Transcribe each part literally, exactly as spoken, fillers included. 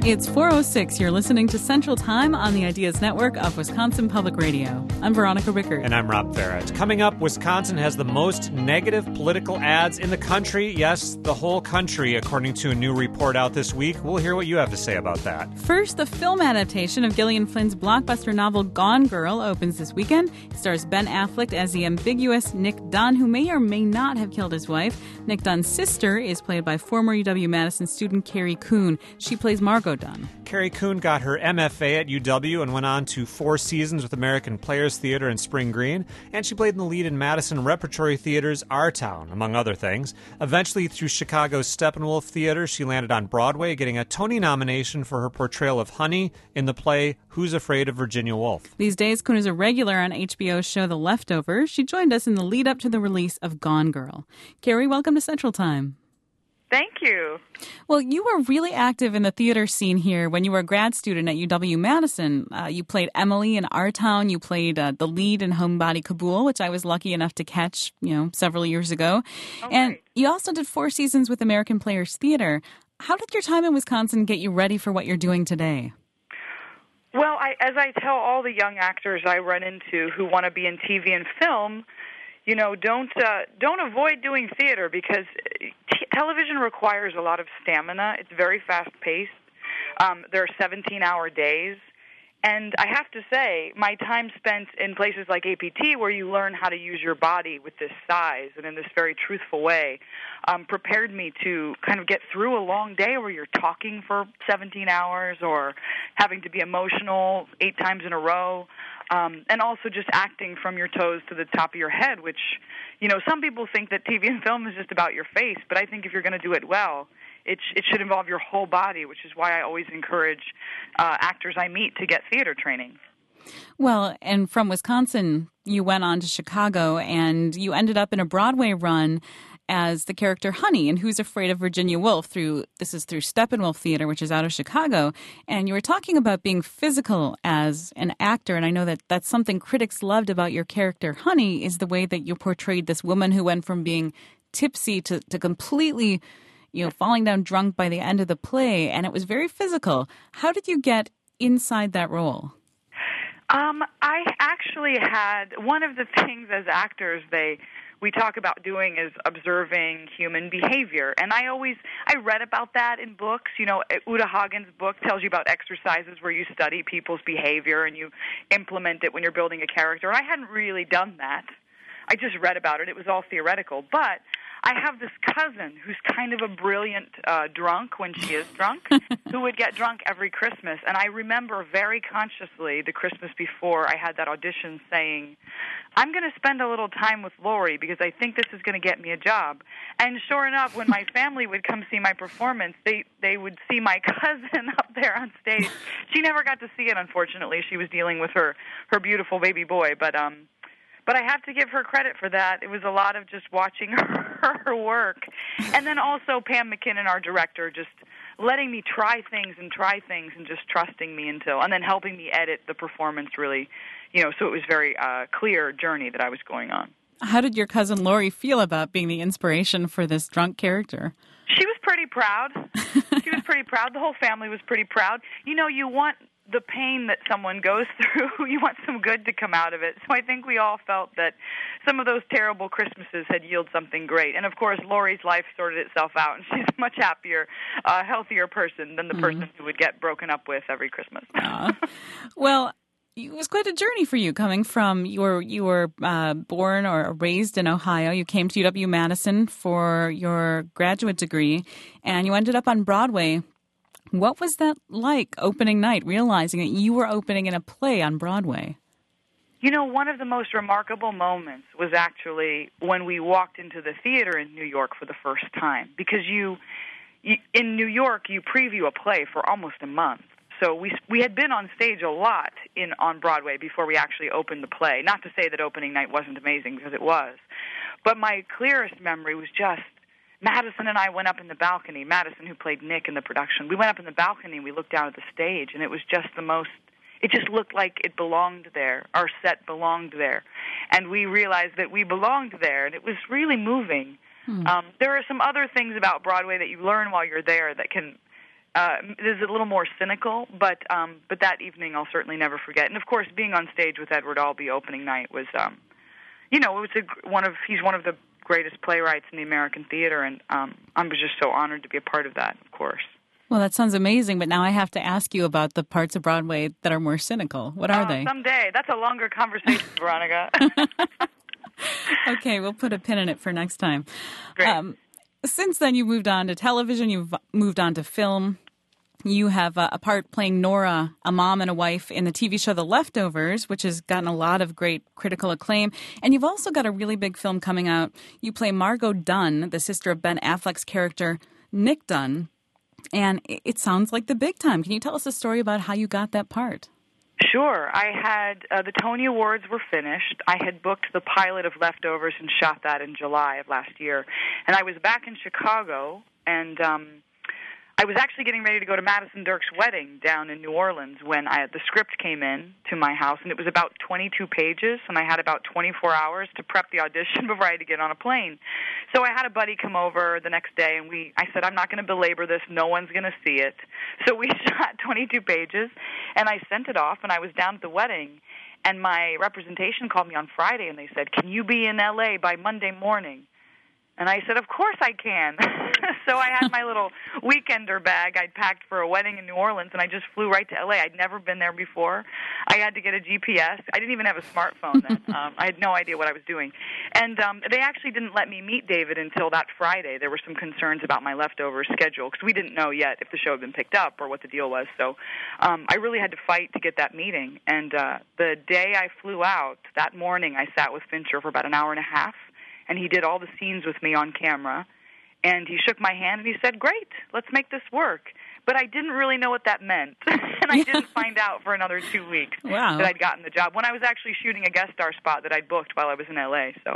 It's four oh six. You're listening to Central Time on the Ideas Network of Wisconsin Public Radio. I'm Veronica Rickert. And I'm Rob Farrett. Coming up, Wisconsin has the most negative political ads in the country. Yes, the whole country, according to a new report out this week. We'll hear what you have to say about that. First, the film adaptation of Gillian Flynn's blockbuster novel Gone Girl opens this weekend. It stars Ben Affleck as the ambiguous Nick Dunn, who may or may not have killed his wife. Nick Dunn's sister is played by former U W-Madison student Carrie Coon. She plays Margot Dunn. Carrie Coon got her M F A at U W and went on to four seasons with American Players Theater in Spring Green, and she played in the lead in Madison Repertory Theater's Our Town, among other things. Eventually, through Chicago's Steppenwolf Theater, she landed on Broadway, getting a Tony nomination for her portrayal of Honey in the play Who's Afraid of Virginia Woolf. These days, Coon is a regular on H B O's show The Leftovers. She joined us in the lead-up to the release of Gone Girl. Carrie, welcome to Central Time. Thank you. Well, you were really active in the theater scene here when you were a grad student at U W-Madison. Uh, you played Emily in Our Town. You played uh, the lead in Homebody Kabul, which I was lucky enough to catch, you know, several years ago. Oh, and right. You also did four seasons with American Players Theater. How did your time in Wisconsin get you ready for what you're doing today? Well, I, as I tell all the young actors I run into who want to be in T V and film, you know, don't uh, don't avoid doing theater because t- television requires a lot of stamina. It's very fast-paced. Um, there are seventeen-hour days. And I have to say, my time spent in places like A P T, where you learn how to use your body with this size and in this very truthful way, um, prepared me to kind of get through a long day where you're talking for seventeen hours or having to be emotional eight times in a row. Um, and also just acting from your toes to the top of your head, which, you know, some people think that T V and film is just about your face, but I think if you're going to do it well, it, sh- it should involve your whole body, which is why I always encourage uh, actors I meet to get theater training. Well, and from Wisconsin, you went on to Chicago, and you ended up in a Broadway run as the character Honey in Who's Afraid of Virginia Woolf. Through this is through Steppenwolf Theater, which is out of Chicago. And you were talking about being physical as an actor, and I know that that's something critics loved about your character Honey is the way that you portrayed this woman who went from being tipsy to, to completely, you know, falling down drunk by the end of the play, and it was very physical. How did you get inside that role? Um, I actually had one of the things as actors they we talk about doing is observing human behavior. And I always, I read about that in books. You know, Uta Hagen's book tells you about exercises where you study people's behavior and you implement it when you're building a character. And I hadn't really done that. I just read about it. It was all theoretical. But I have this cousin who's kind of a brilliant uh, drunk when she is drunk, who would get drunk every Christmas. And I remember very consciously the Christmas before I had that audition saying, I'm going to spend a little time with Lori because I think this is going to get me a job. And sure enough, when my family would come see my performance, they, they would see my cousin up there on stage. She never got to see it, unfortunately. She was dealing with her, her beautiful baby boy. But um, but I have to give her credit for that. It was a lot of just watching her, her work. And then also Pam McKinnon, our director, just letting me try things and try things and just trusting me until, and then helping me edit the performance really, you know, so it was very uh, clear journey that I was going on. How did your cousin Lori feel about being the inspiration for this drunk character? She was pretty proud. She was pretty proud. The whole family was pretty proud. You know, you want the pain that someone goes through, you want some good to come out of it. So I think we all felt that some of those terrible Christmases had yielded something great. And, of course, Lori's life sorted itself out, and she's a much happier, uh, healthier person than the mm-hmm. person who would get broken up with every Christmas. uh, well, it was quite a journey for you coming from, you were, you were uh, born or raised in Ohio. You came to U W-Madison for your graduate degree, and you ended up on Broadway. What was that like, opening night, realizing that you were opening in a play on Broadway? You know, one of the most remarkable moments was actually when we walked into the theater in New York for the first time. Because you, you in New York, you preview a play for almost a month. So we we had been on stage a lot in on Broadway before we actually opened the play. Not to say that opening night wasn't amazing, because it was. But my clearest memory was just Madison and I went up in the balcony. Madison, who played Nick in the production, we went up in the balcony and we looked down at the stage, and it was just the most, it just looked like it belonged there. Our set belonged there. And we realized that we belonged there, and it was really moving. Hmm. Um, there are some other things about Broadway that you learn while you're there that can uh, is a little more cynical, but um, but that evening I'll certainly never forget. And of course, being on stage with Edward Albee opening night was, um, you know, it was a, one of he's one of the greatest playwrights in the American theater, and um, I was just so honored to be a part of that. Of course. Well, that sounds amazing, but now I have to ask you about the parts of Broadway that are more cynical. What are uh, they? Someday. That's a longer conversation, Veronica. Okay, we'll put a pin in it for next time. Great. Um, since then, you've moved on to television, you've moved on to film. You have uh, a part playing Nora, a mom and a wife in the T V show The Leftovers, which has gotten a lot of great critical acclaim. And you've also got a really big film coming out. You play Margot Dunn, the sister of Ben Affleck's character, Nick Dunn. And it sounds like the big time. Can you tell us a story about how you got that part? Sure. I had, uh, the Tony Awards were finished. I had booked the pilot of Leftovers and shot that in July of last year. And I was back in Chicago, and um, I was actually getting ready to go to Madison Dirk's wedding down in New Orleans when I, the script came in to my house, and it was about twenty-two pages, and I had about twenty-four hours to prep the audition before I had to get on a plane. So I had a buddy come over the next day, and we I said, I'm not going to belabor this. No one's going to see it. So we shot twenty-two pages, and I sent it off, and I was down at the wedding, and my representation called me on Friday, and they said, can you be in L A by Monday morning? And I said, of course I can. So I had my little weekender bag I'd packed for a wedding in New Orleans, and I just flew right to L A. I'd never been there before. I had to get a G P S. I didn't even have a smartphone then. Um, I had no idea what I was doing. And um, they actually didn't let me meet David until that Friday. There were some concerns about my Leftovers schedule because we didn't know yet if the show had been picked up or what the deal was. So um, I really had to fight to get that meeting. And uh, the day I flew out, that morning I sat with Fincher for about an hour and a half, and he did all the scenes with me on camera. And he shook my hand and he said, great, let's make this work. But I didn't really know what that meant. And I didn't find out for another two weeks wow. that I'd gotten the job when I was actually shooting a guest star spot that I'd booked while I was in L A. So,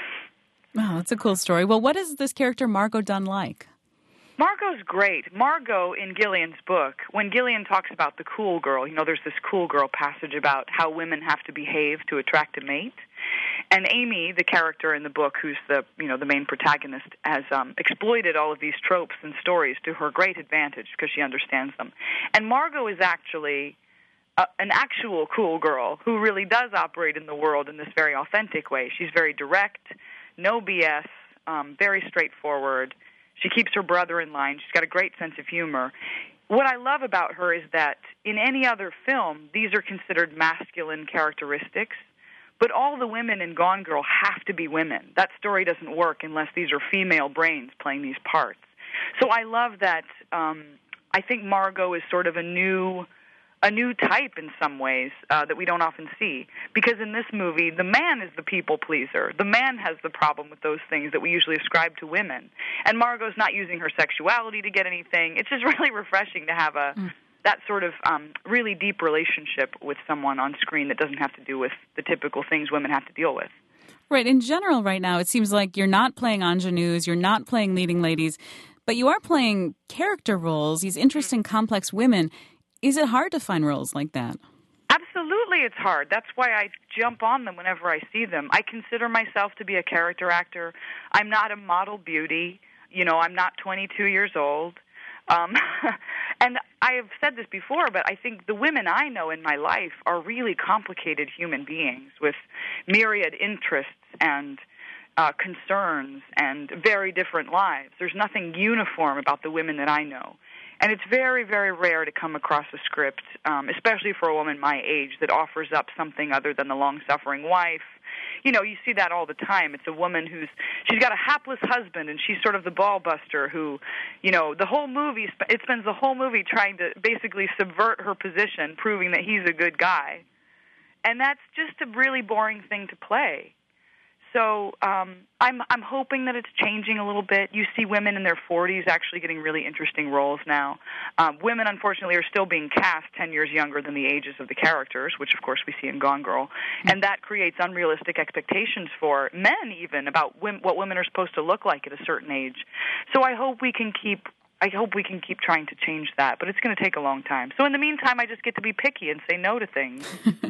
wow, that's a cool story. Well, what is this character Margot Dunn like? Margot's great. Margot, in Gillian's book, when Gillian talks about the cool girl, you know, there's this cool girl passage about how women have to behave to attract a mate. And Amy, the character in the book, who's the you know the main protagonist, has um, exploited all of these tropes and stories to her great advantage because she understands them. And Margot is actually uh, an actual cool girl who really does operate in the world in this very authentic way. She's very direct, no B S, um, very straightforward. She keeps her brother in line. She's got a great sense of humor. What I love about her is that in any other film, these are considered masculine characteristics. But all the women in Gone Girl have to be women. That story doesn't work unless these are female brains playing these parts. So I love that. Um, I think Margot is sort of a new, a new type in some ways uh, that we don't often see. Because in this movie, the man is the people pleaser. The man has the problem with those things that we usually ascribe to women. And Margot's not using her sexuality to get anything. It's just really refreshing to have a. Mm. that sort of um, really deep relationship with someone on screen that doesn't have to do with the typical things women have to deal with. Right. In general, right now, it seems like you're not playing ingenues, you're not playing leading ladies, but you are playing character roles, these interesting, complex women. Is it hard to find roles like that? Absolutely, it's hard. That's why I jump on them whenever I see them. I consider myself to be a character actor. I'm not a model beauty. You know, I'm not twenty-two years old. Um, and I have said this before, but I think the women I know in my life are really complicated human beings with myriad interests and uh, concerns and very different lives. There's nothing uniform about the women that I know. And it's very, very rare to come across a script, um, especially for a woman my age, that offers up something other than the long-suffering wife. You know, you see that all the time. It's a woman who's, she's got a hapless husband, and she's sort of the ball buster who, you know, the whole movie, it spends the whole movie trying to basically subvert her position, proving that he's a good guy. And that's just a really boring thing to play. So um, I'm I'm hoping that it's changing a little bit. You see women in their forties actually getting really interesting roles now. Um, women, unfortunately, are still being cast ten years younger than the ages of the characters, which, of course, we see in Gone Girl. And that creates unrealistic expectations for men, even, about women, what women are supposed to look like at a certain age. So I hope we can keep... I hope we can keep trying to change that, but it's going to take a long time. So in the meantime, I just get to be picky and say no to things.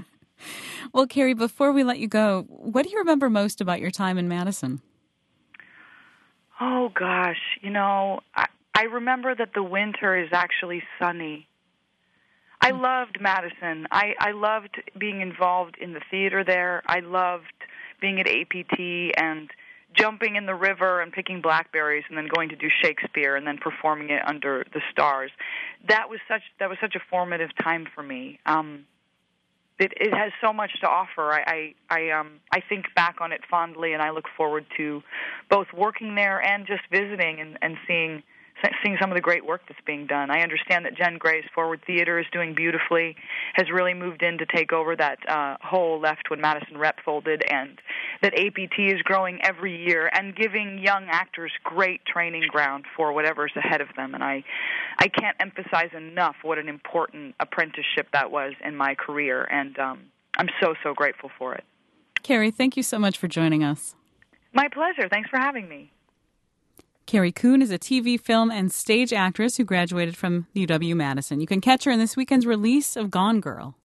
Well, Carrie, before we let you go, what do you remember most about your time in Madison? Oh, gosh. You know, I, I remember that the winter is actually sunny. I loved Madison. I, I loved being involved in the theater there. I loved being at A P T and jumping in the river and picking blackberries and then going to do Shakespeare and then performing it under the stars. That was such that was such a formative time for me. Um, it, it has so much to offer. I I, I um I think back on it fondly, and I look forward to both working there and just visiting and, and seeing seeing some of the great work that's being done. I understand that Jen Gray's Forward Theater is doing beautifully, has really moved in to take over that uh, hole left when Madison Rep folded, and that A P T is growing every year and giving young actors great training ground for whatever's ahead of them. And I, I can't emphasize enough what an important apprenticeship that was in my career, and um, I'm so, so grateful for it. Carrie, thank you so much for joining us. My pleasure. Thanks for having me. Carrie Coon is a T V, film, and stage actress who graduated from U W-Madison. You can catch her in this weekend's release of Gone Girl.